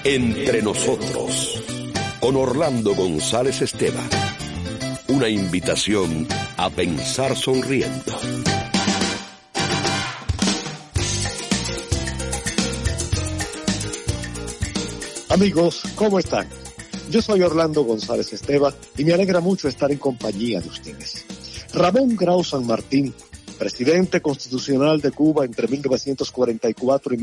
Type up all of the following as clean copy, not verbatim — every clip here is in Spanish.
Entre nosotros, con Orlando González Esteban. Una invitación a pensar sonriendo. Amigos, ¿cómo están? Yo soy Orlando González Esteban y me alegra mucho estar en compañía de ustedes. Ramón Grau San Martín, presidente constitucional de Cuba entre 1944 y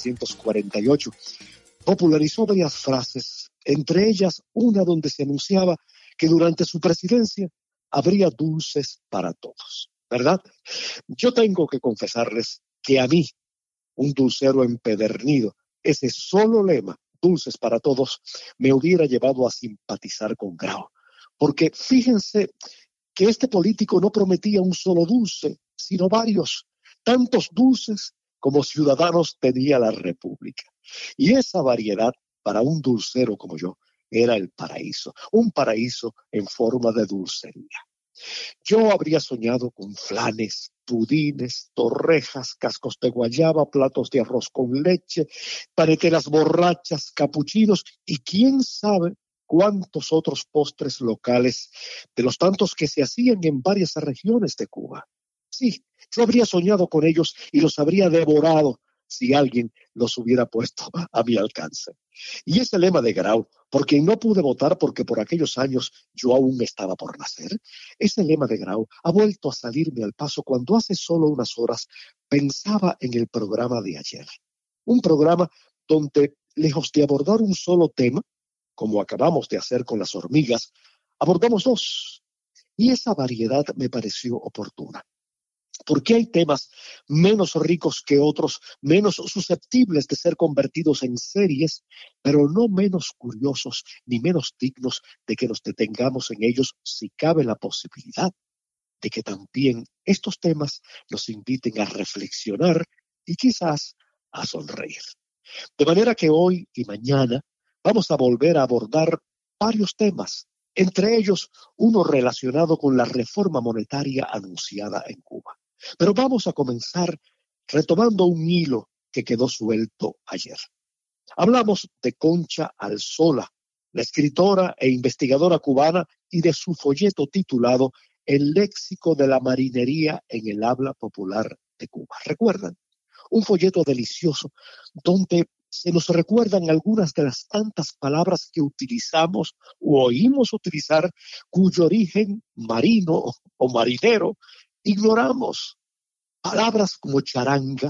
1948, popularizó varias frases, entre ellas una donde se anunciaba que durante su presidencia habría dulces para todos, ¿verdad? Yo tengo que confesarles que a mí, un dulcero empedernido, ese solo lema, dulces para todos, me hubiera llevado a simpatizar con Grau. Porque fíjense que este político no prometía un solo dulce, sino varios, tantos dulces como ciudadanos tenía la República. Y esa variedad, para un dulcero como yo, era el paraíso, un paraíso en forma de dulcería. Yo habría soñado con flanes, pudines, torrejas, cascos de guayaba, platos de arroz con leche, paneteras borrachas, capuchinos y quién sabe cuántos otros postres locales de los tantos que se hacían en varias regiones de Cuba. Sí, yo habría soñado con ellos y los habría devorado si alguien los hubiera puesto a mi alcance. Y ese lema de Grau, por quien no pude votar porque por aquellos años yo aún estaba por nacer, ese lema de Grau ha vuelto a salirme al paso cuando hace solo unas horas pensaba en el programa de ayer. Un programa donde, lejos de abordar un solo tema, como acabamos de hacer con las hormigas, abordamos dos. Y esa variedad me pareció oportuna. Porque hay temas menos ricos que otros, menos susceptibles de ser convertidos en series, pero no menos curiosos ni menos dignos de que nos detengamos en ellos si cabe la posibilidad de que también estos temas nos inviten a reflexionar y quizás a sonreír. De manera que hoy y mañana vamos a volver a abordar varios temas, entre ellos uno relacionado con la reforma monetaria anunciada en Cuba. Pero vamos a comenzar retomando un hilo que quedó suelto ayer. Hablamos de Concha Alzola, la escritora e investigadora cubana, y de su folleto titulado El léxico de la marinería en el habla popular de Cuba. ¿Recuerdan? Un folleto delicioso donde se nos recuerdan algunas de las tantas palabras que utilizamos o oímos utilizar cuyo origen marino o marinero ignoramos. Palabras como charanga,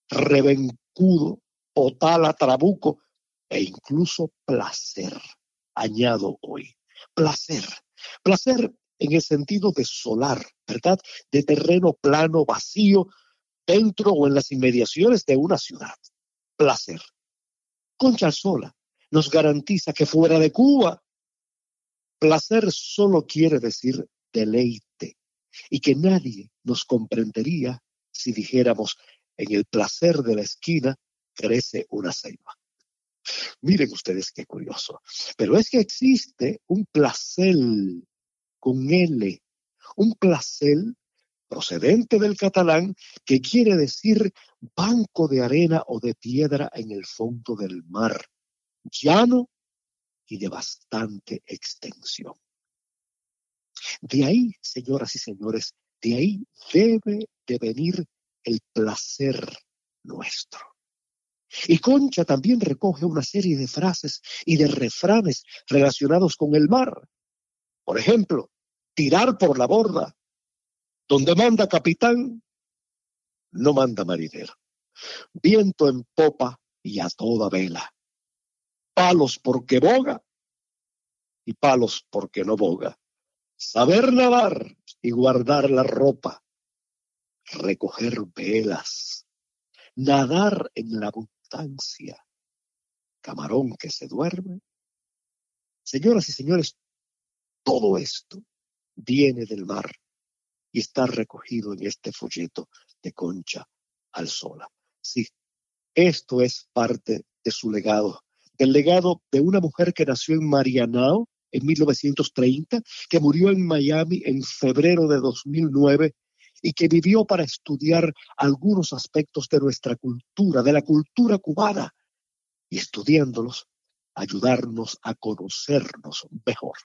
rebencudo, potala, trabuco e incluso placer, añado hoy. Placer. Placer en el sentido de solar, ¿verdad? De terreno plano, vacío, dentro o en las inmediaciones de una ciudad. Placer. Concha Alzola nos garantiza que fuera de Cuba, placer solo quiere decir deleite y que nadie nos comprendería si dijéramos en el placer de la esquina crece una ceiba. Miren ustedes qué curioso. Pero es que existe un placel con L, un placel procedente del catalán que quiere decir banco de arena o de piedra en el fondo del mar, llano y de bastante extensión. De ahí, señoras y señores, de ahí debe de venir el placer nuestro. Y Concha también recoge una serie de frases y de refranes relacionados con el mar. Por ejemplo, tirar por la borda. Donde manda capitán, no manda marinero. Viento en popa y a toda vela. Palos porque boga y palos porque no boga. Saber nadar y guardar la ropa. Recoger velas. Nadar en la abundancia. Camarón que se duerme. Señoras y señores, todo esto viene del mar y está recogido en este folleto de Concha Alzola. Sí, esto es parte de su legado, del legado de una mujer que nació en Marianao en 1930, que murió en Miami en febrero de 2009 y que vivió para estudiar algunos aspectos de nuestra cultura, de la cultura cubana, y estudiándolos ayudarnos a conocernos mejor.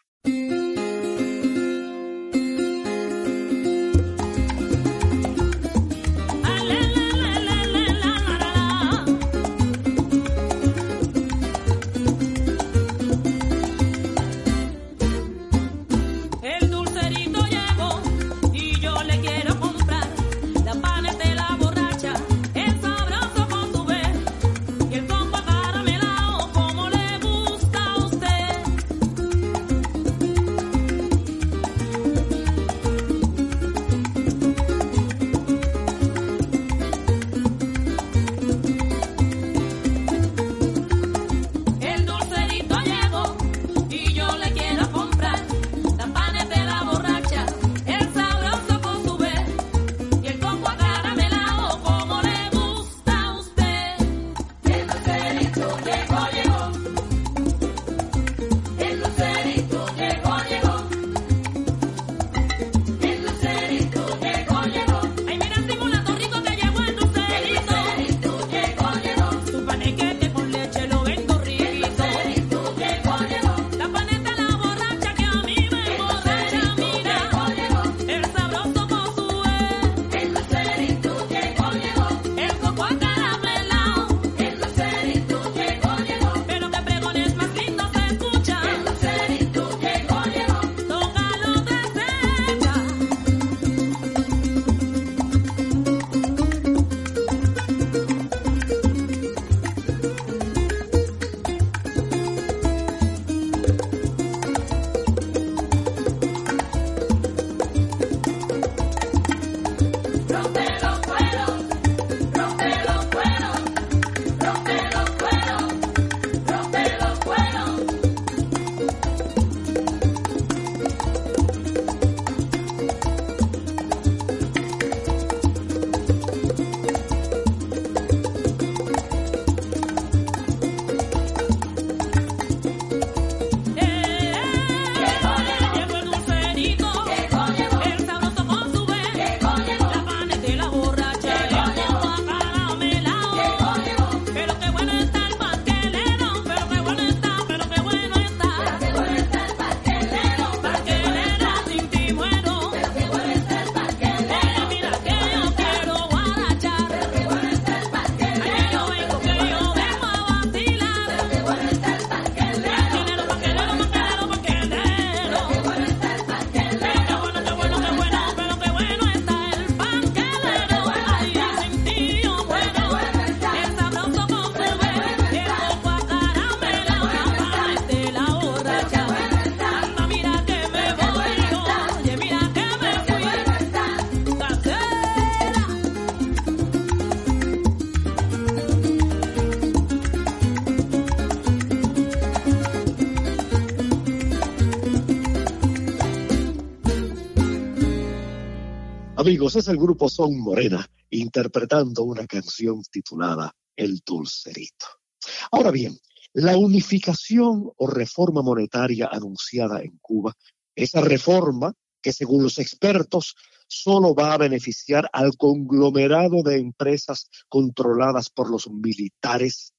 Amigos, es el grupo Son Morena interpretando una canción titulada El Dulcerito. Ahora bien, la unificación o reforma monetaria anunciada en Cuba, esa reforma que según los expertos solo va a beneficiar al conglomerado de empresas controladas por los militares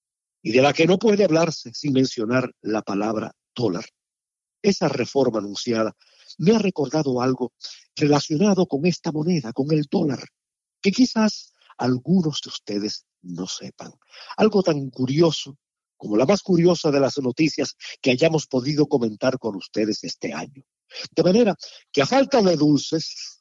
y de la que no puede hablarse sin mencionar la palabra dólar. Esa reforma anunciada me ha recordado algo relacionado con esta moneda, con el dólar, que quizás algunos de ustedes no sepan. Algo tan curioso como la más curiosa de las noticias que hayamos podido comentar con ustedes este año. De manera que a falta de dulces,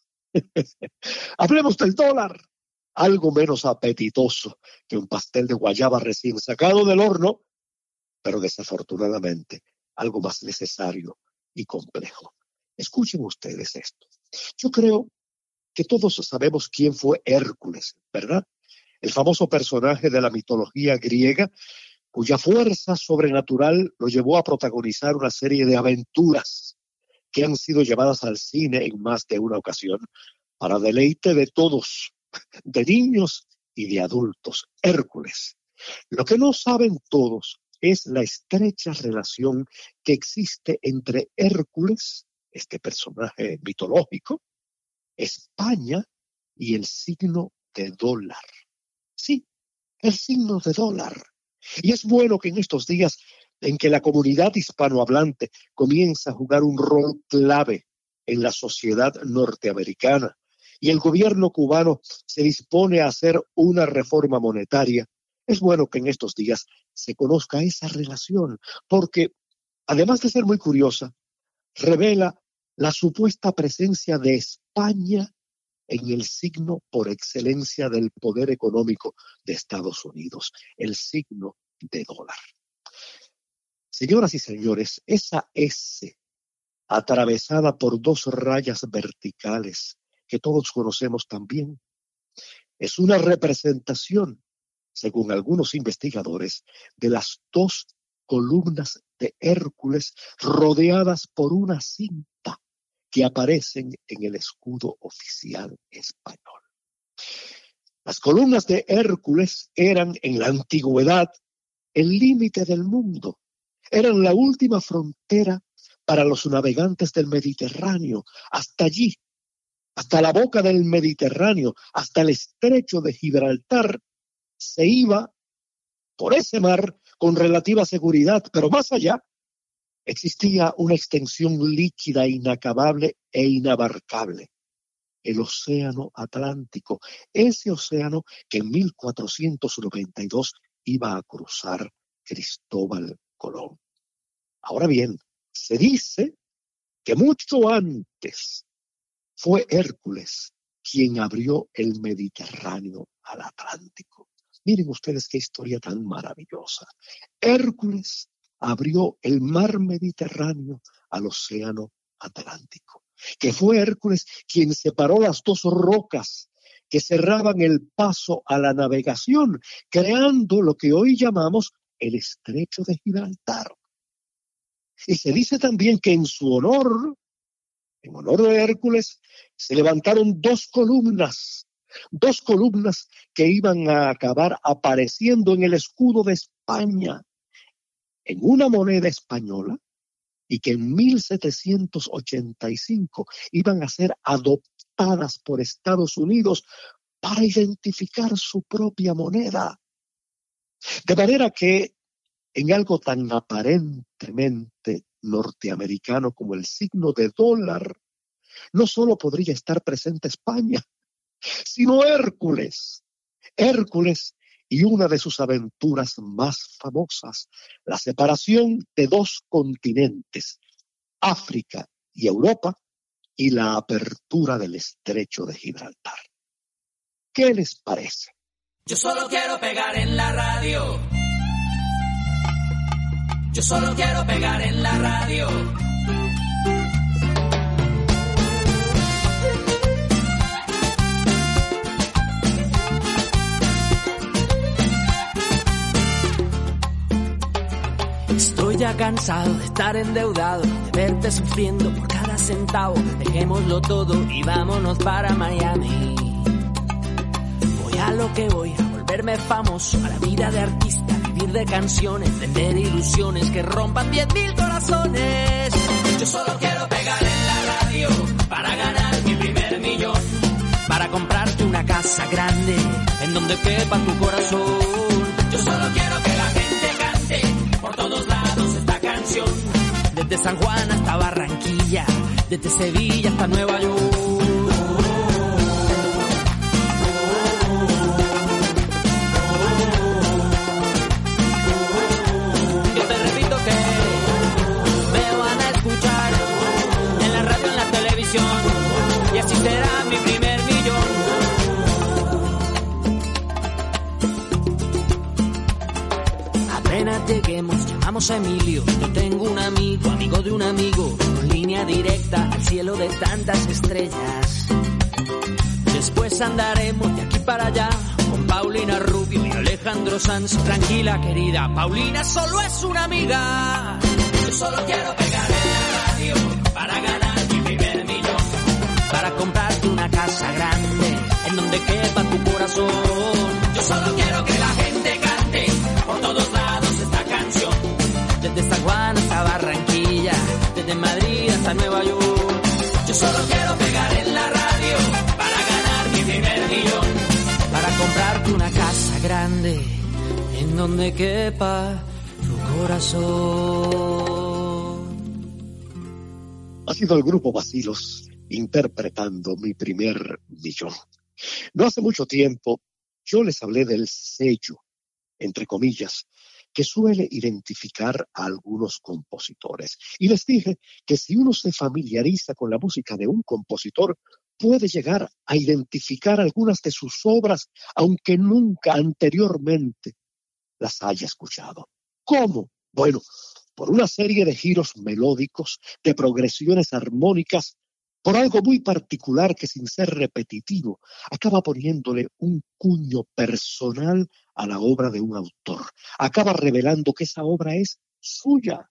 hablemos del dólar, algo menos apetitoso que un pastel de guayaba recién sacado del horno, pero desafortunadamente algo más necesario y complejo. Escuchen ustedes esto. Yo creo que todos sabemos quién fue Hércules, ¿verdad? El famoso personaje de la mitología griega, cuya fuerza sobrenatural lo llevó a protagonizar una serie de aventuras que han sido llevadas al cine en más de una ocasión para deleite de todos, de niños y de adultos. Hércules. Lo que no saben todos es la estrecha relación que existe entre Hércules, este personaje mitológico, España y el signo de dólar. Sí, el signo de dólar. Y es bueno que en estos días en que la comunidad hispanohablante comienza a jugar un rol clave en la sociedad norteamericana y el gobierno cubano se dispone a hacer una reforma monetaria, es bueno que en estos días se conozca esa relación, porque además de ser muy curiosa, revela la supuesta presencia de España en el signo por excelencia del poder económico de Estados Unidos, el signo de dólar. Señoras y señores, esa S atravesada por dos rayas verticales que todos conocemos también, es una representación, según algunos investigadores, de las dos columnas de Hércules rodeadas por una cinta que aparecen en el escudo oficial español. Las columnas de Hércules eran en la antigüedad el límite del mundo, eran la última frontera para los navegantes del Mediterráneo, hasta allí, hasta la boca del Mediterráneo, hasta el estrecho de Gibraltar, se iba por ese mar con relativa seguridad, pero más allá existía una extensión líquida, inacabable e inabarcable, el Océano Atlántico, ese océano que en 1492 iba a cruzar Cristóbal Colón. Ahora bien, se dice que mucho antes fue Hércules quien abrió el Mediterráneo al Atlántico. Miren ustedes qué historia tan maravillosa. Hércules abrió el mar Mediterráneo al Océano Atlántico. Que fue Hércules quien separó las dos rocas que cerraban el paso a la navegación, creando lo que hoy llamamos el Estrecho de Gibraltar. Y se dice también que en su honor, en honor de Hércules, se levantaron dos columnas que iban a acabar apareciendo en el escudo de España, en una moneda española, y que en 1785 iban a ser adoptadas por Estados Unidos para identificar su propia moneda. De manera que en algo tan aparentemente norteamericano como el signo de dólar, no solo podría estar presente España, sino Hércules. Hércules y una de sus aventuras más famosas, la separación de dos continentes, África y Europa, y la apertura del Estrecho de Gibraltar. ¿Qué les parece? Yo solo quiero pegar en la radio. Yo solo quiero pegar en la radio. Estoy ya cansado de estar endeudado, de verte sufriendo por cada centavo. Dejémoslo todo y vámonos para Miami. Voy a lo que voy, a volverme famoso, a la vida de artista, vivir de canciones, vender ilusiones que rompan 10,000 corazones. Yo solo quiero pegar en la radio para ganar mi primer millón, para comprarte una casa grande en donde quepa tu corazón. Yo solo quiero que la gente cante por todos lados esta canción, desde San Juan hasta Barranquilla, desde Sevilla hasta Nueva York. Yo te repito que me van a escuchar en la radio, en la televisión, y así será mi primer millón. Apenas lleguemos, llamamos a Emilio. Yo tengo un amigo, amigo de un amigo, con línea directa al cielo de tantas estrellas. Después andaremos de aquí para allá con Paulina Rubio y Alejandro Sanz. Tranquila, querida, Paulina solo es una amiga. Yo solo quiero pegar en la radio para ganar mi primer millón, para comprarte una casa grande en donde quepa tu corazón. Yo solo quiero que la gente cante por todos lados esta canción, desde San Juan hasta Barranquilla, desde Madrid hasta Nueva York. Yo solo quiero pegar en la radio para ganar mi primer millón, para comprarte una casa grande en donde quepa tu corazón. Ha sido el grupo Bacilos interpretando Mi primer millón. No hace mucho tiempo yo les hablé del sello, entre comillas, que suele identificar a algunos compositores. Y les dije que si uno se familiariza con la música de un compositor, puede llegar a identificar algunas de sus obras, aunque nunca anteriormente las haya escuchado. ¿Cómo? Bueno, por una serie de giros melódicos, de progresiones armónicas, por algo muy particular que sin ser repetitivo, acaba poniéndole un cuño personal a la obra de un autor. Acaba revelando que esa obra es suya.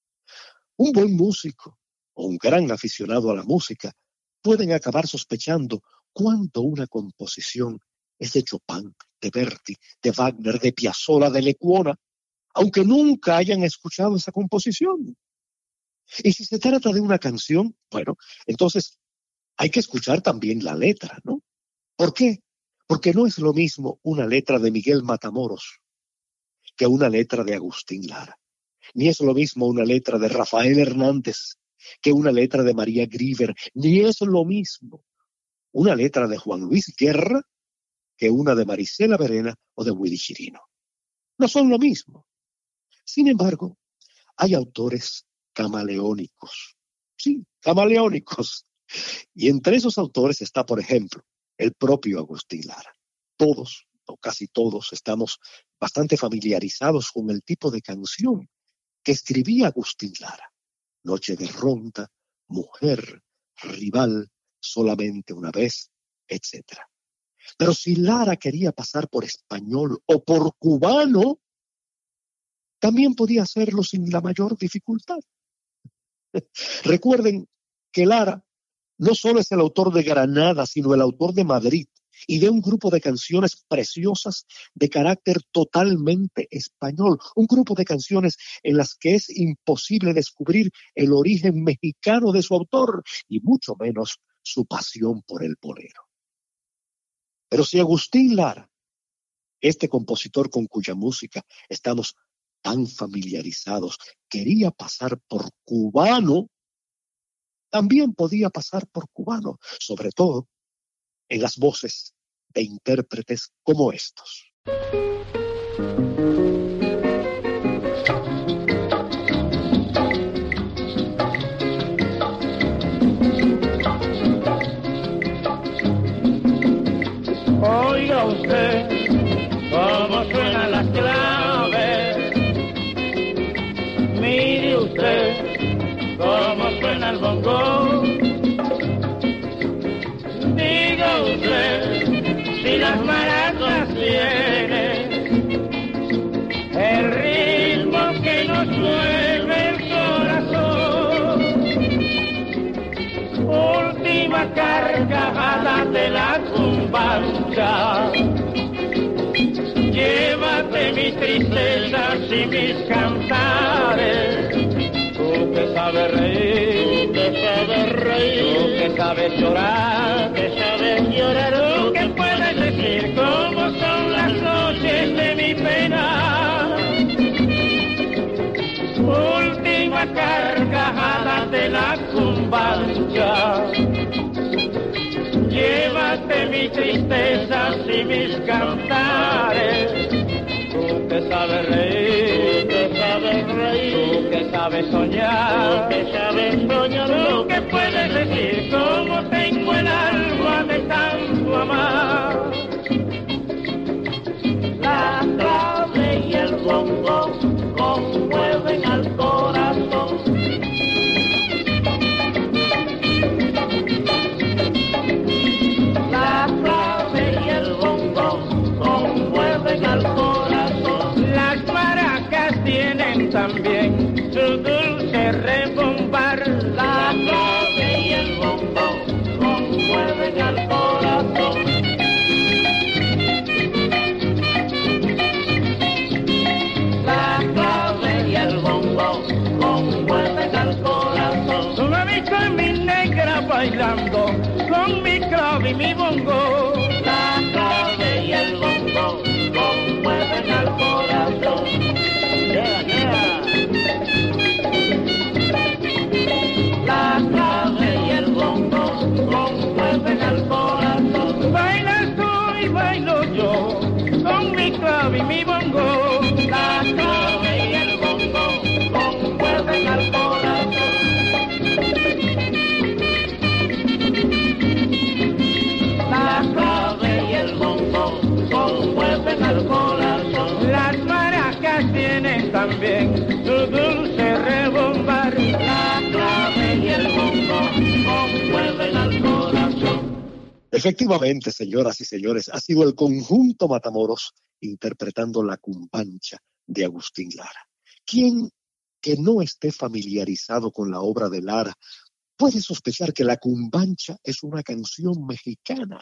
Un buen músico o un gran aficionado a la música pueden acabar sospechando cuando una composición es de Chopin, de Verdi, de Wagner, de Piazzolla, de Lecuona, aunque nunca hayan escuchado esa composición. Y si se trata de una canción, bueno, entonces hay que escuchar también la letra, ¿no? ¿Por qué? Porque no es lo mismo una letra de Miguel Matamoros que una letra de Agustín Lara. Ni es lo mismo una letra de Rafael Hernández que una letra de María Grieber. Ni es lo mismo una letra de Juan Luis Guerra que una de Marisela Verena o de Willy Chirino. No son lo mismo. Sin embargo, hay autores camaleónicos. Sí, camaleónicos. Y entre esos autores está, por ejemplo, el propio Agustín Lara. Todos, o casi todos, estamos bastante familiarizados con el tipo de canción que escribía Agustín Lara. Noche de ronda, mujer, rival, solamente una vez, etc. Pero si Lara quería pasar por español o por cubano, también podía hacerlo sin la mayor dificultad. Recuerden que Lara no solo es el autor de Granada, sino el autor de Madrid y de un grupo de canciones preciosas de carácter totalmente español, un grupo de canciones en las que es imposible descubrir el origen mexicano de su autor y mucho menos su pasión por el bolero. Pero si Agustín Lara, este compositor con cuya música estamos tan familiarizados, quería pasar por cubano, también podía pasar por cubano, sobre todo en las voces de intérpretes como estos. Oiga usted cómo suenan las claves. Mire usted cómo suena el bongo. Diga usted si las maracas tienen el ritmo que nos mueve el corazón. Última carcajada de la cumbancha. Llévate mis tristezas y mis cantares. Tú que sabes reír, tú que sabes reír, tú que sabes llorar, que sabes llorar, tú que puedes decir cómo son las noches de mi pena. Última carcajada de la cumbancha. Llévate mis tristezas y mis cantares. Tú que sabes reír, tú que sabes reír, tú que sabes soñar, tú que sabes soñar, tú que puedes decir cómo tengo el alma de tanto amar. La clave y el bongo conmueven al corazón. La clave y el bongo conmueven al corazón. Las maracas tienen también su dulce rebombar. La clave y el bongo conmueven al corazón. La clave y el bongo conmueven al corazón. Tú me has visto en mi negra bailando con mi clave y mi bongo. La clave y el bongo conmueven al corazón. Yeah, yeah. también su dulce rebombar. La clave y el bombo conmueven al corazón. Efectivamente, señoras y señores, ha sido el conjunto Matamoros interpretando La Cumbancha de Agustín Lara. ¿Quién que no esté familiarizado con la obra de Lara puede sospechar que La Cumbancha es una canción mexicana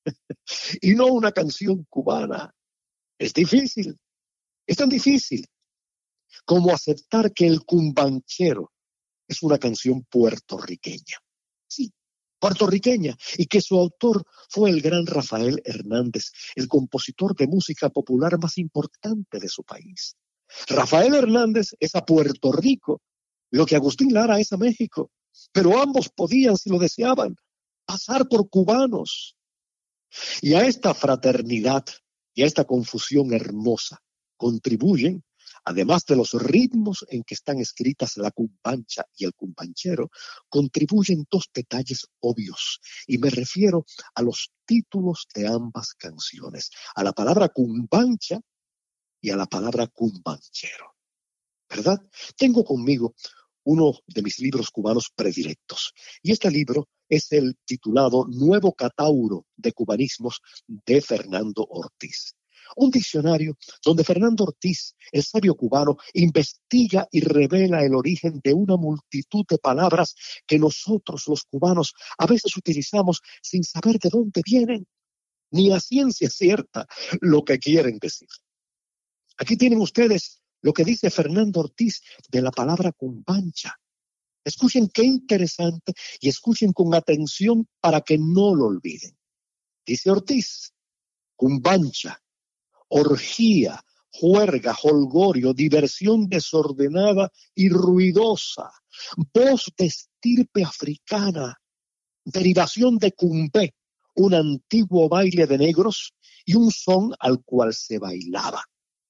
y no una canción cubana? Es difícil, es tan difícil como aceptar que El Cumbanchero es una canción puertorriqueña. Sí, puertorriqueña, y que su autor fue el gran Rafael Hernández, el compositor de música popular más importante de su país. Rafael Hernández es a Puerto Rico lo que Agustín Lara es a México, pero ambos podían, si lo deseaban, pasar por cubanos. Y a esta fraternidad y a esta confusión hermosa contribuyen, además de los ritmos en que están escritas La Cumbancha y El Cumbanchero, contribuyen dos detalles obvios, y me refiero a los títulos de ambas canciones, a la palabra cumbancha y a la palabra cumbanchero, ¿verdad? Tengo conmigo uno de mis libros cubanos predilectos, y este libro es el titulado Nuevo Catauro de Cubanismos de Fernando Ortiz. Un diccionario donde Fernando Ortiz, el sabio cubano, investiga y revela el origen de una multitud de palabras que nosotros los cubanos a veces utilizamos sin saber de dónde vienen, ni a ciencia cierta lo que quieren decir. Aquí tienen ustedes lo que dice Fernando Ortiz de la palabra cumbancha. Escuchen qué interesante y escuchen con atención para que no lo olviden. Dice Ortiz, cumbancha, orgía, juerga, jolgorio, diversión desordenada y ruidosa, voz de estirpe africana, derivación de cumbé, un antiguo baile de negros y un son al cual se bailaba.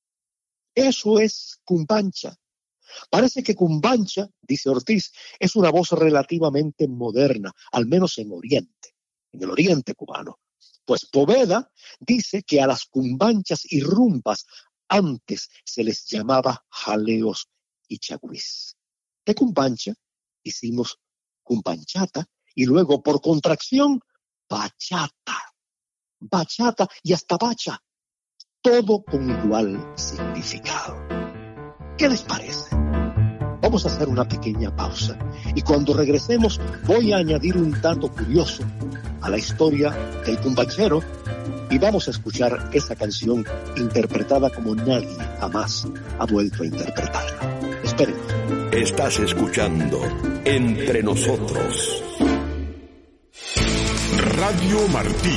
Eso es cumbancha. Parece que cumbancha, dice Ortiz, es una voz relativamente moderna, al menos en Oriente, en el Oriente cubano. Pues Poveda dice que a las cumbanchas y rumbas antes se les llamaba jaleos y chagüís. De cumbancha hicimos cumbanchata y luego por contracción bachata. Bachata y hasta bacha. Todo con igual significado. ¿Qué les parece? Vamos a hacer una pequeña pausa y cuando regresemos voy a añadir un dato curioso a la historia del cumbanchero y vamos a escuchar esa canción interpretada como nadie jamás ha vuelto a interpretarla. Esperen. Estás escuchando Entre Nosotros. Radio Martí.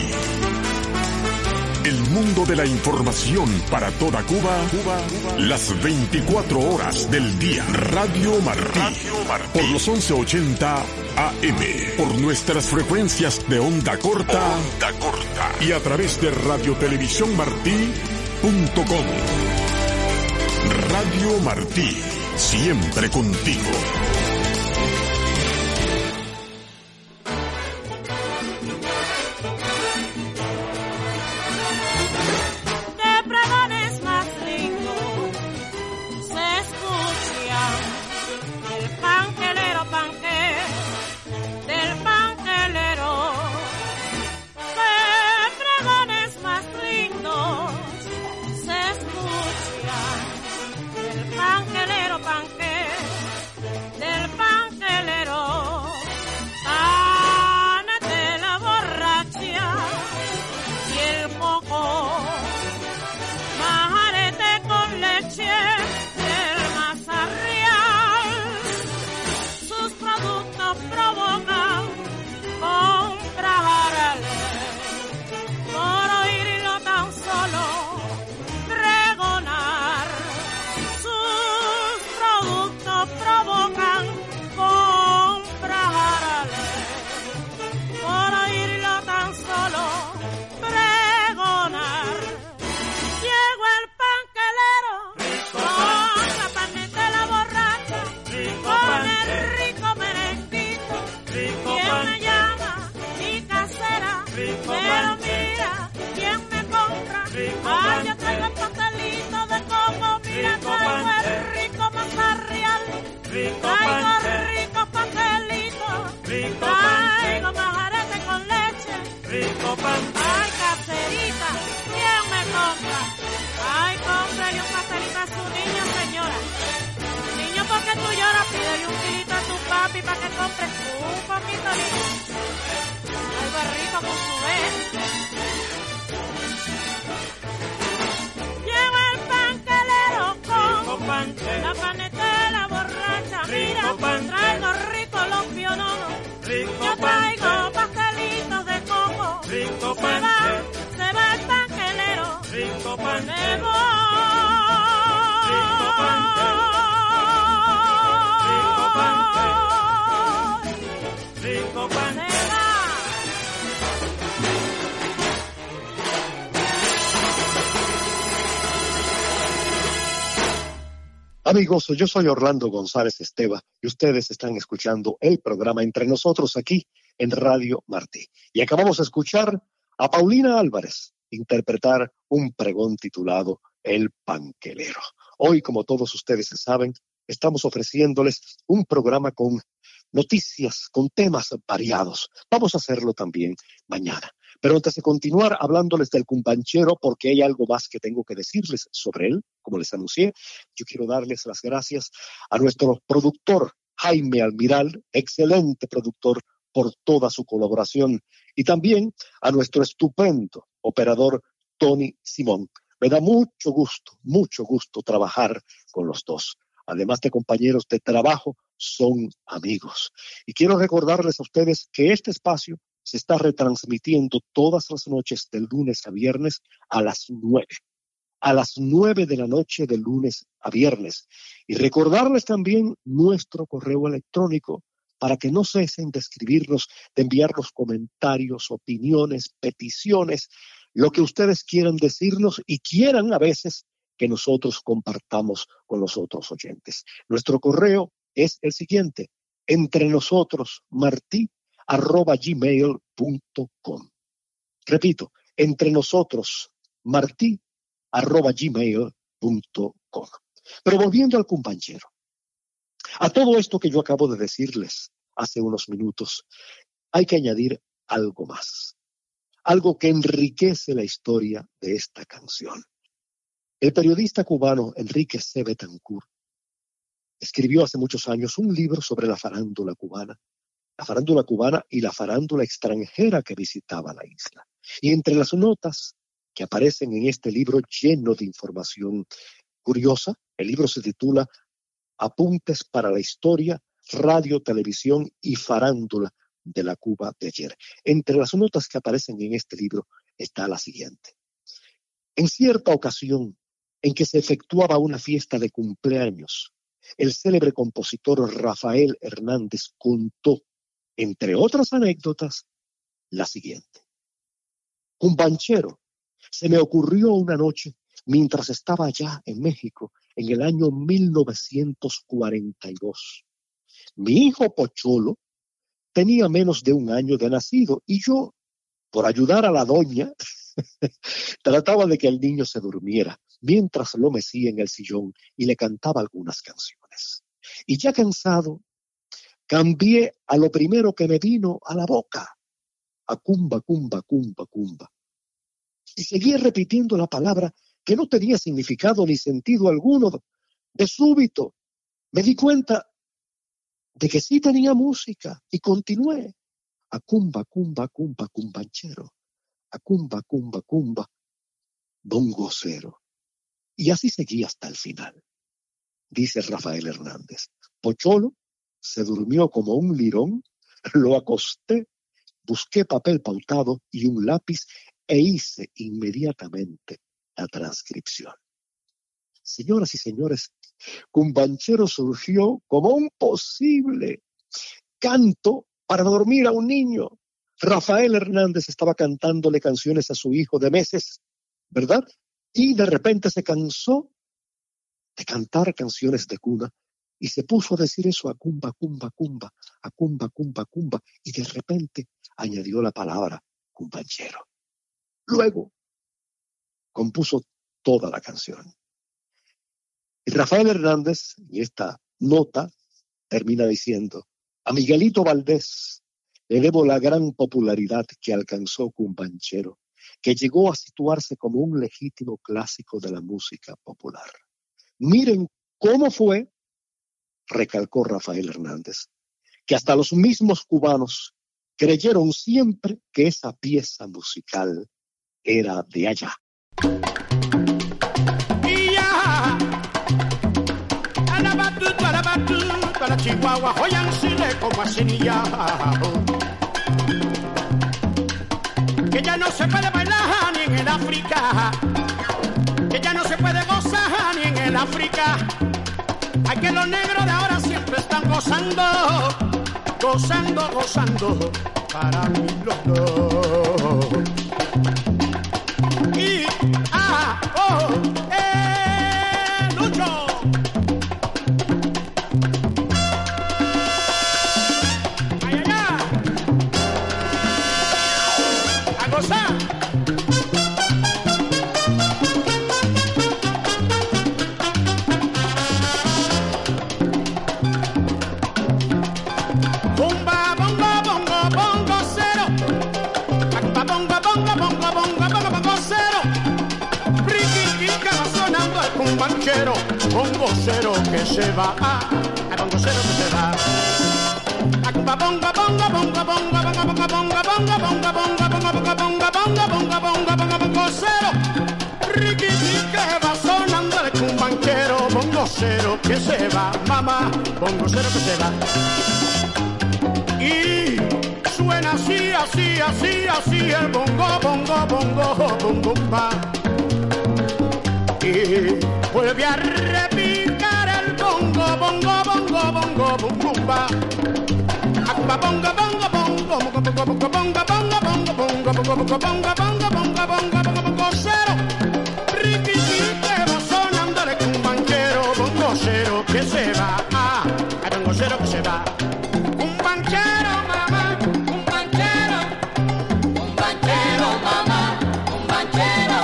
El mundo de la información para toda Cuba, las 24 horas del día. Radio Martí. Por los 1180 AM. Por nuestras frecuencias de onda corta. Y a través de radiotelevisiónmartí.com. Radio Martí. Siempre contigo. Del ricos pastelitos, traigo majarete con leche, ay, caserita, ¿quién me compra? Ay, cómprale un pastelito a su niño, señora. Niño, ¿por qué tú lloras? Pídele un kilito a tu papi para que compre un poquito de algo rico con su vez. Lleva el panquelero con la panetela borracha. Mira, traigo rico los piononos. Yo traigo pastelitos de coco. Se va el panquelero. Me voy. Amigos, yo soy Orlando González Esteva y ustedes están escuchando el programa Entre Nosotros aquí en Radio Martí. Y acabamos de escuchar a Paulina Álvarez interpretar un pregón titulado El Panquelero. Hoy, como todos ustedes saben, estamos ofreciéndoles un programa con noticias, con temas variados. Vamos a hacerlo también mañana. Pero antes de continuar hablándoles del cumbanchero, porque hay algo más que tengo que decirles sobre él, como les anuncié, yo quiero darles las gracias a nuestro productor Jaime Almiral, excelente productor, por toda su colaboración, y también a nuestro estupendo operador Tony Simón. Me da mucho gusto trabajar con los dos. Además de compañeros de trabajo, son amigos. Y quiero recordarles a ustedes que este espacio se está retransmitiendo todas las noches del lunes a viernes a las 9. A las 9 de la noche de lunes a viernes. Y recordarles también nuestro correo electrónico para que no cesen de escribirnos, de enviarnos comentarios, opiniones, peticiones, lo que ustedes quieran decirnos y quieran a veces que nosotros compartamos con los otros oyentes. Nuestro correo es el siguiente: entrenosotros@gmail.com. Repito, entrenosotros@gmail.com. Pero volviendo al cumbanchero, a todo esto que yo acabo de decirles hace unos minutos, hay que añadir algo más, algo que enriquece la historia de esta canción. El periodista cubano Enrique C. Betancourt escribió hace muchos años un libro sobre la farándula cubana y la farándula extranjera que visitaba la isla. Y entre las notas que aparecen en este libro lleno de información curiosa, el libro se titula Apuntes para la historia, radio, televisión y farándula de la Cuba de ayer. Entre las notas que aparecen en este libro está la siguiente. En cierta ocasión en que se efectuaba una fiesta de cumpleaños, el célebre compositor Rafael Hernández contó, entre otras anécdotas, la siguiente. Cumbanchero, se me ocurrió una noche mientras estaba allá en México en el año 1942. Mi hijo Pocholo tenía menos de un año de nacido y yo, por ayudar a la doña, trataba de que el niño se durmiera mientras lo mecía en el sillón y le cantaba algunas canciones. Y ya cansado, cambié a lo primero que me vino a la boca, a cumba, cumba, cumba, cumba. Y seguí repitiendo la palabra que no tenía significado ni sentido alguno. De súbito me di cuenta de que sí tenía música y continué. A cumba, cumba, cumba, cumbanchero. A cumba, cumba, cumba, bongocero. Y así seguí hasta el final. Dice Rafael Hernández. Pocholo se durmió como un lirón, lo acosté, busqué papel pautado y un lápiz e hice inmediatamente la transcripción. Señoras y señores, Cumbanchero surgió como un posible canto para dormir a un niño. Rafael Hernández estaba cantándole canciones a su hijo de meses, ¿verdad? Y de repente se cansó de cantar canciones de cuna y se puso a decir eso a cumba, cumba, cumba, a cumba, cumba, cumba, y de repente añadió la palabra cumbanchero. Luego compuso toda la canción. Y Rafael Hernández, en esta nota termina diciendo: a Miguelito Valdés le debo la gran popularidad que alcanzó Cumbanchero, que llegó a situarse como un legítimo clásico de la música popular. Miren cómo fue, recalcó Rafael Hernández, que hasta los mismos cubanos creyeron siempre que esa pieza musical era de allá. Para Chihuahua, Joyancile como Asinilla. Que ya no se puede bailar ni en el África, que ya no se puede gozar ni en el África. Hay que los negros de ahora siempre están gozando, gozando, gozando, para mí los dos. Y, Lucho. Bongocero que se va, bongocero que se va. Bonga bonga bonga bonga bonga bonga bonga bonga bonga bonga bonga bonga bonga bonga bonga bonga bongocero. Riquiti que va sonando el cumbanchero, bongocero que se va, mamá, bongocero que se va. Y suena así, así, así, así el bongo, bongo, bongo, bongo, pa. Y vuelve a repicar el bongo, bongo, bongo, bongo, bongo, ba. Acumba bongo, bongo, bongo, bongo, bongo, bongo, bongo, bongo, bongo, bongo, bongo, bongo, bongo, bongo, bongo, bongo, bongo, bongo, cero. Riquiti que va sonando el cumbanchero, bongo cero que se va, el bongo cero que se va. Cumbanchero, mamá, cumbanchero, cumbanchero, mamá, cumbanchero,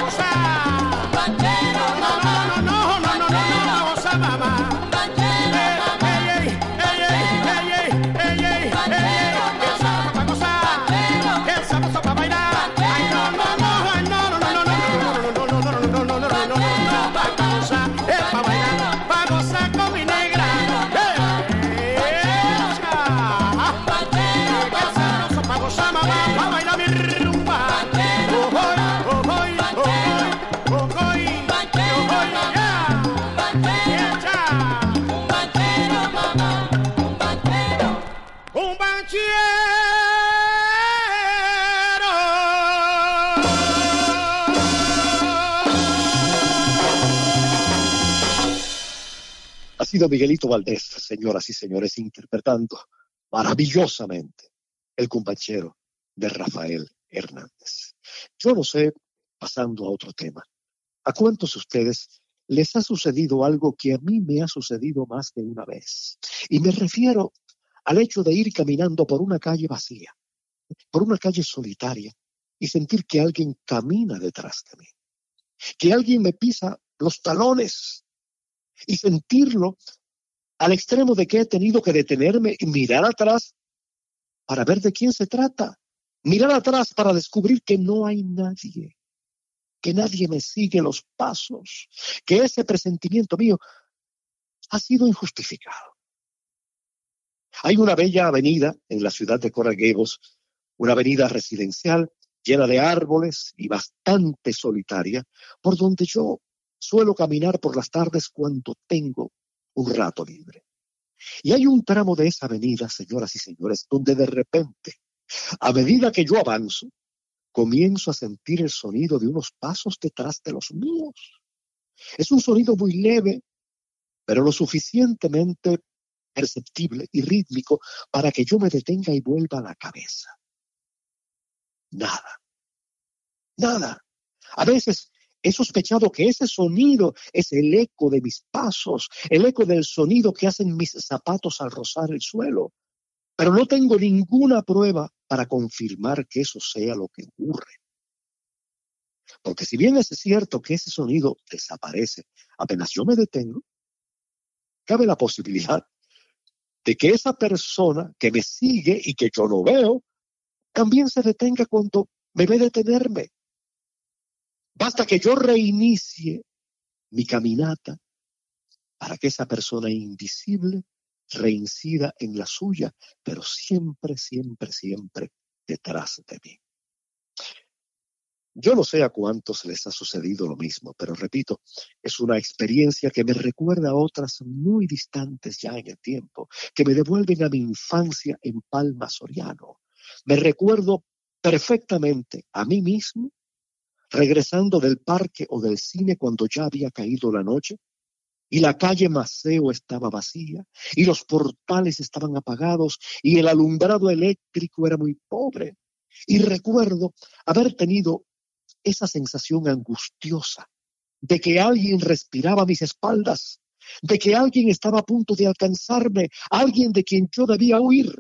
Ha sido Miguelito Valdés, señoras y señores, interpretando maravillosamente el cumbanchero de Rafael Hernández. Yo no sé, pasando a otro tema, ¿a cuántos de ustedes les ha sucedido algo que a mí me ha sucedido más de una vez? Y me refiero al hecho de ir caminando por una calle vacía, por una calle solitaria, y sentir que alguien camina detrás de mí, que alguien me pisa los talones, y sentirlo al extremo de que he tenido que detenerme y mirar atrás para ver de quién se trata. Mirar atrás para descubrir que no hay nadie, que nadie me sigue los pasos, que ese presentimiento mío ha sido injustificado. Hay una bella avenida en la ciudad de Coral Gables, una avenida residencial llena de árboles y bastante solitaria, por donde yo suelo caminar por las tardes cuando tengo un rato libre. Y hay un tramo de esa avenida, señoras y señores, donde de repente, a medida que yo avanzo, comienzo a sentir el sonido de unos pasos detrás de los míos. Es un sonido muy leve, pero lo suficientemente perceptible y rítmico para que yo me detenga y vuelva la cabeza. Nada. Nada. A veces he sospechado que ese sonido es el eco de mis pasos, el eco del sonido que hacen mis zapatos al rozar el suelo. Pero no tengo ninguna prueba para confirmar que eso sea lo que ocurre. Porque si bien es cierto que ese sonido desaparece apenas yo me detengo, cabe la posibilidad de que esa persona que me sigue y que yo no veo, también se detenga cuando me ve detenerme. Basta que yo reinicie mi caminata para que esa persona invisible reincida en la suya, pero siempre, siempre, siempre detrás de mí. Yo no sé a cuántos les ha sucedido lo mismo, pero repito, es una experiencia que me recuerda a otras muy distantes ya en el tiempo, que me devuelven a mi infancia en Palma Soriano. Me recuerdo perfectamente a mí mismo, regresando del parque o del cine cuando ya había caído la noche, y la calle Maceo estaba vacía, y los portales estaban apagados, y el alumbrado eléctrico era muy pobre. Y recuerdo haber tenido esa sensación angustiosa de que alguien respiraba a mis espaldas, de que alguien estaba a punto de alcanzarme, alguien de quien yo debía huir.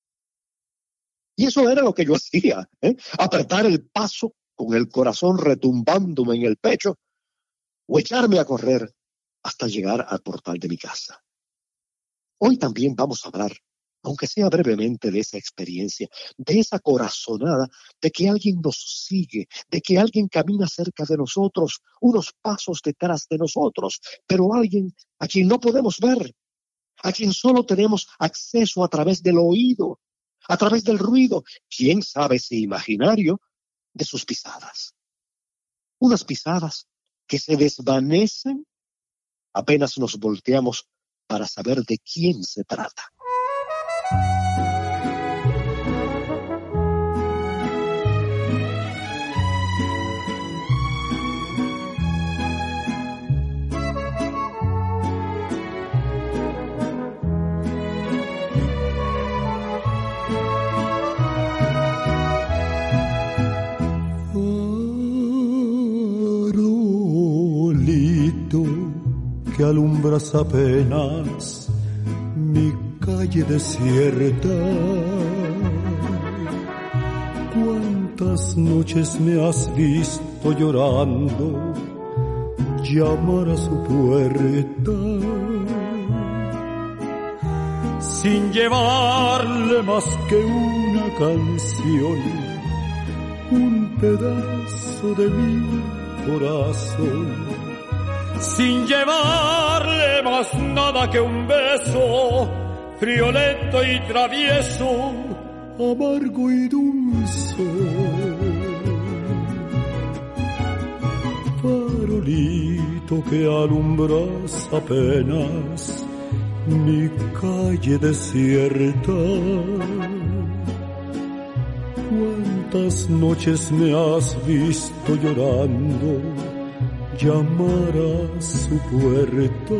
Y eso era lo que yo hacía, apretar el paso con el corazón retumbándome en el pecho o echarme a correr hasta llegar al portal de mi casa. Hoy también vamos a hablar, aunque sea brevemente, de esa experiencia, de esa corazonada, de que alguien nos sigue, de que alguien camina cerca de nosotros, unos pasos detrás de nosotros, pero alguien a quien no podemos ver, a quien solo tenemos acceso a través del oído, a través del ruido, quién sabe si imaginario, de sus pisadas. Unas pisadas que se desvanecen apenas nos volteamos para saber de quién se trata. Que alumbras apenas mi calle desierta. Cuántas noches me has visto llorando llamar a su puerta, sin llevarle más que una canción, un pedazo de mi corazón. Sin llevarle más nada que un beso, friolento y travieso, amargo y dulce. Farolito que alumbras apenas mi calle desierta. Cuántas noches me has visto llorando llamar a su puerta,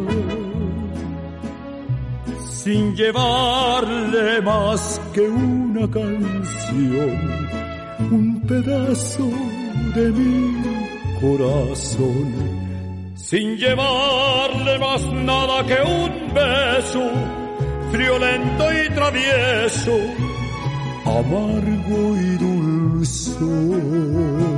sin llevarle más que una canción, un pedazo de mi corazón, sin llevarle más nada que un beso, friolento y travieso, amargo y dulce.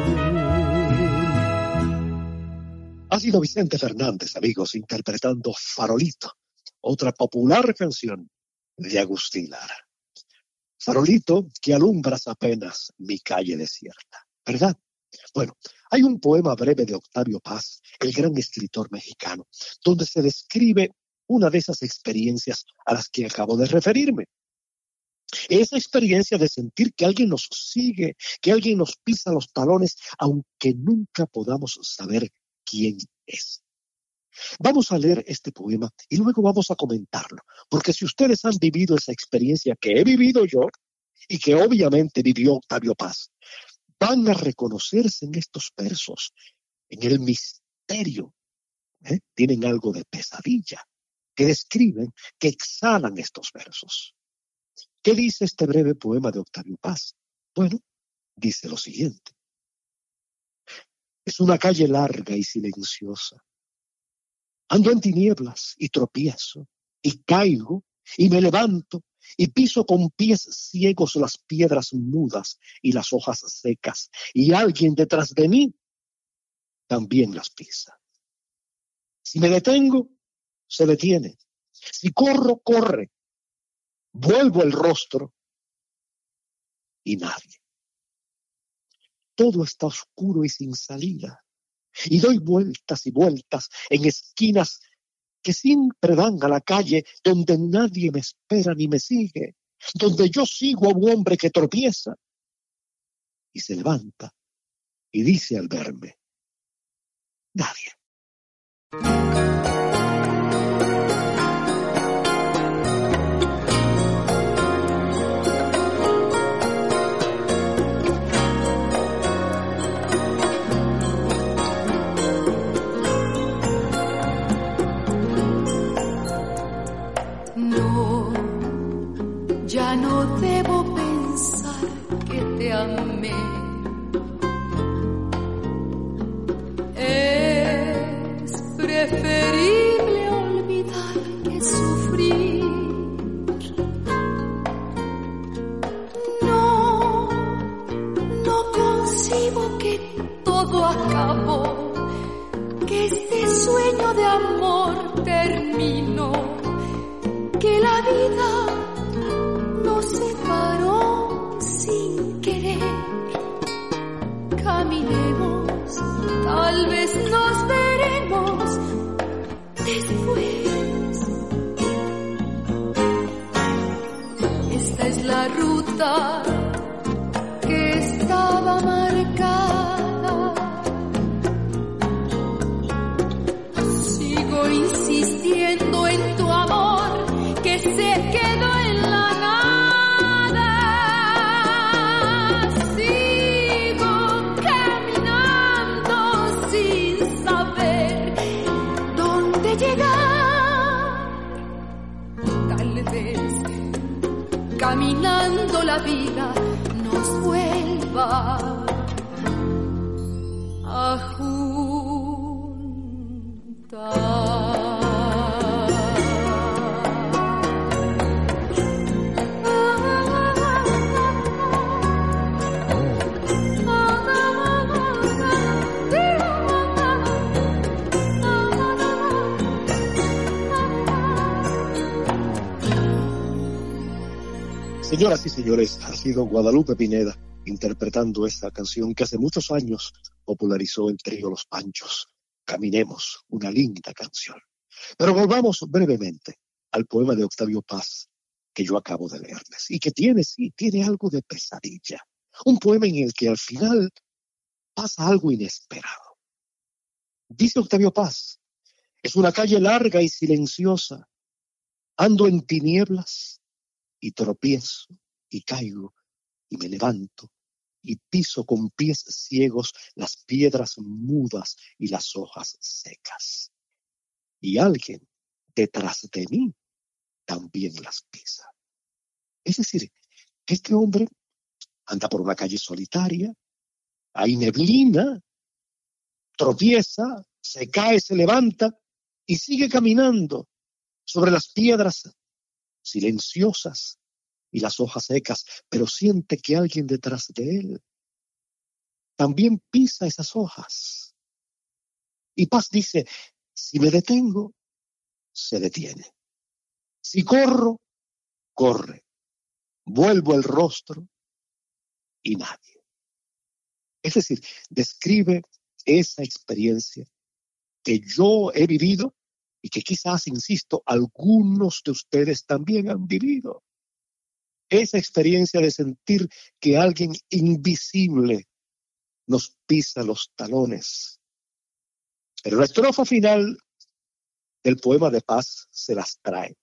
Ha sido Vicente Fernández, amigos, interpretando Farolito, otra popular canción de Agustín Lara. Farolito que alumbras apenas mi calle desierta, ¿verdad? Bueno, hay un poema breve de Octavio Paz, el gran escritor mexicano, donde se describe una de esas experiencias a las que acabo de referirme. Esa experiencia de sentir que alguien nos sigue, que alguien nos pisa los talones, aunque nunca podamos saber quién es. Vamos a leer este poema y luego vamos a comentarlo, porque si ustedes han vivido esa experiencia que he vivido yo y que obviamente vivió Octavio Paz, van a reconocerse en estos versos, en el misterio. Tienen algo de pesadilla, que describen, que exhalan estos versos. ¿Qué dice este breve poema de Octavio Paz? Bueno, dice lo siguiente. Es una calle larga y silenciosa. Ando en tinieblas y tropiezo, y caigo, y me levanto, y piso con pies ciegos las piedras mudas y las hojas secas, y alguien detrás de mí también las pisa. Si me detengo, se detiene. Si corro, corre. Vuelvo el rostro y nadie. Todo está oscuro y sin salida. Y doy vueltas y vueltas en esquinas que siempre dan a la calle donde nadie me espera ni me sigue, donde yo sigo a un hombre que tropieza y se levanta y dice al verme, nadie. Ya no debo pensar que te amé. Es preferible olvidar que sufrir. No concibo que todo acabó, que este sueño de amor terminó, que la vida nos separó sin querer. Caminemos, tal vez nos veremos después. Esta es la ruta que estaba marcada. Sigo insistiendo en tu amor que se quedó en la nada. Sigo caminando sin saber dónde llegar. Tal vez caminando la vida nos vuelva a juntar. Señoras y señores, ha sido Guadalupe Pineda interpretando esta canción que hace muchos años popularizó el trío Los Panchos. Caminemos, una linda canción. Pero volvamos brevemente al poema de Octavio Paz que yo acabo de leerles y que tiene algo de pesadilla. Un poema en el que al final pasa algo inesperado. Dice Octavio Paz, es una calle larga y silenciosa, ando en tinieblas y tropiezo, y caigo, y me levanto, y piso con pies ciegos las piedras mudas y las hojas secas. Y alguien detrás de mí también las pisa. Es decir, que este hombre anda por una calle solitaria, hay neblina, tropieza, se cae, se levanta, y sigue caminando sobre las piedras silenciosas y las hojas secas, pero siente que alguien detrás de él también pisa esas hojas. Y Paz dice, si me detengo, se detiene. Si corro, corre. Vuelvo el rostro y nadie. Es decir, describe esa experiencia que yo he vivido y que quizás, insisto, algunos de ustedes también han vivido. Esa experiencia de sentir que alguien invisible nos pisa los talones. Pero la estrofa final del poema de Paz se las trae.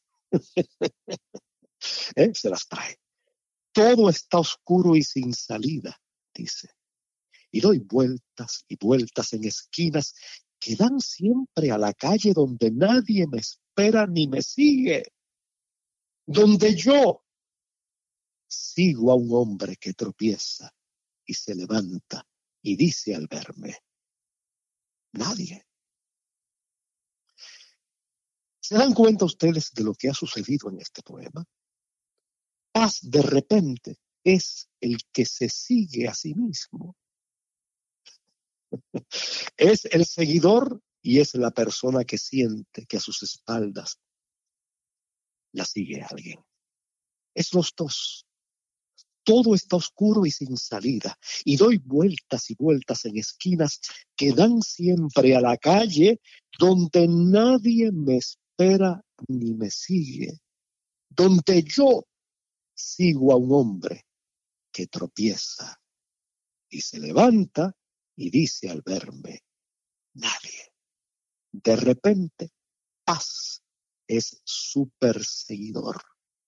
Se las trae. Todo está oscuro y sin salida, dice. Y doy vueltas y vueltas en esquinas que dan siempre a la calle donde nadie me espera ni me sigue. Donde yo sigo a un hombre que tropieza y se levanta y dice al verme, nadie. ¿Se dan cuenta ustedes de lo que ha sucedido en este poema? Paz de repente es el que se sigue a sí mismo. Es el seguidor y es la persona que siente que a sus espaldas la sigue alguien. Es los dos. Todo está oscuro y sin salida, y doy vueltas y vueltas en esquinas que dan siempre a la calle donde nadie me espera ni me sigue, donde yo sigo a un hombre que tropieza y se levanta y dice al verme, nadie. De repente, Paz es su perseguidor.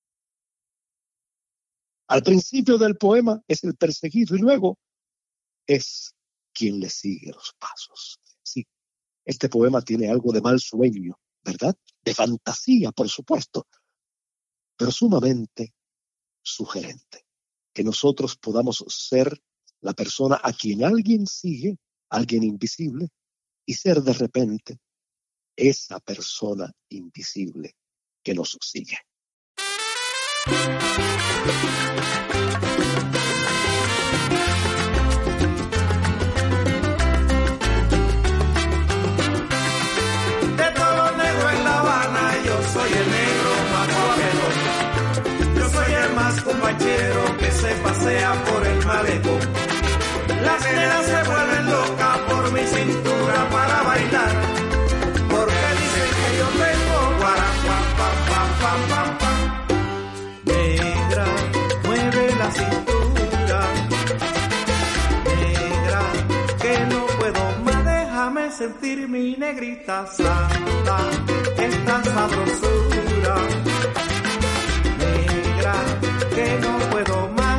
Al principio del poema es el perseguido y luego es quien le sigue los pasos. Sí, este poema tiene algo de mal sueño, ¿verdad? De fantasía, por supuesto, pero sumamente sugerente. Que nosotros podamos ser la persona a quien alguien sigue, alguien invisible, y ser de repente esa persona invisible que nos sigue. De todo lo negro en La Habana, yo soy el negro más guapetón. Yo soy el más compañero que se pasea por el malecón. Las nenas se vuelven locas por mi cintura para bailar, porque dicen que yo tengo guarapapapapapapam. Negra, mueve la cintura. Negra, que no puedo más, déjame sentir mi negrita santa, esta sabrosura. Negra, que no puedo más.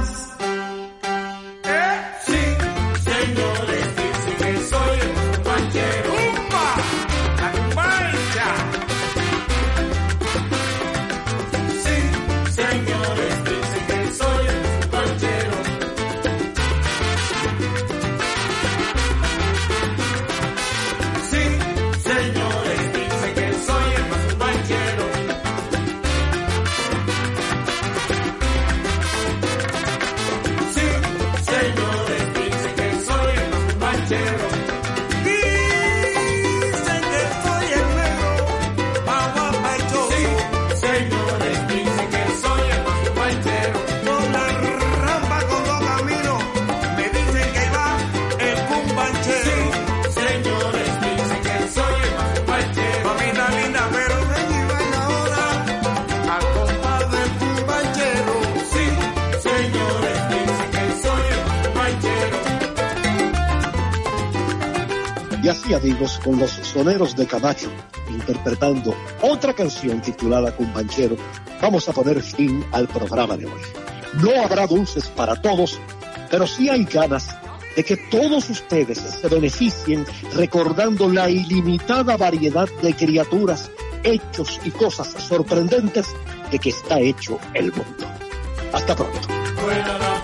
Y así, amigos, con los soneros de Camacho interpretando otra canción titulada Cumbanchero, vamos a poner fin al programa de hoy. No habrá dulces para todos, pero sí hay ganas de que todos ustedes se beneficien recordando la ilimitada variedad de criaturas, hechos y cosas sorprendentes de que está hecho el mundo. Hasta pronto.